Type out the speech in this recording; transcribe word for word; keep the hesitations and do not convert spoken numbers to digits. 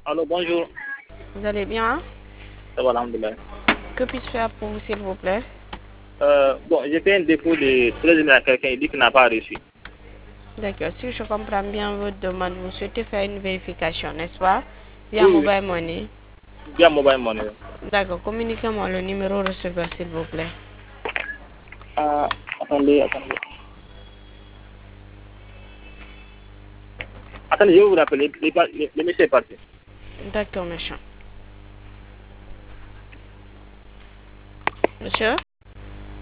Allô, bonjour. Vous allez bien? Ça va, alhamdoulilah. Que puis-je faire pour vous, s'il vous plaît? Euh, bon, j'ai fait un dépôt de treize mille à quelqu'un, il dit qu'il n'a pas reçu. D'accord. Si je comprends bien votre demande, vous souhaitez faire une vérification, n'est-ce pas? Via Oui, oui, Mobile Money. via mobile money. D'accord. Communiquez-moi le numéro receveur, s'il vous plaît. Ah, attendez, attendez. Attendez, je vais vous rappeler. Le, le, le monsieur est parti. D'accord, monsieur. Monsieur?